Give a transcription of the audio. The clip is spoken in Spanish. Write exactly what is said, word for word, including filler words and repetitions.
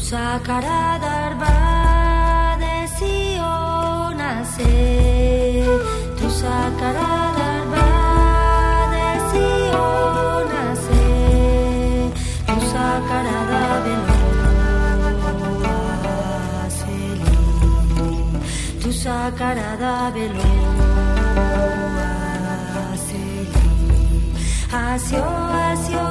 sacarà d'arba de Sion a ser, tu sacarà d'arba de Sion a ser, tu sacarà de Beló a Seli, tu sacarà de Beló a Seli, a Sion, a Sion.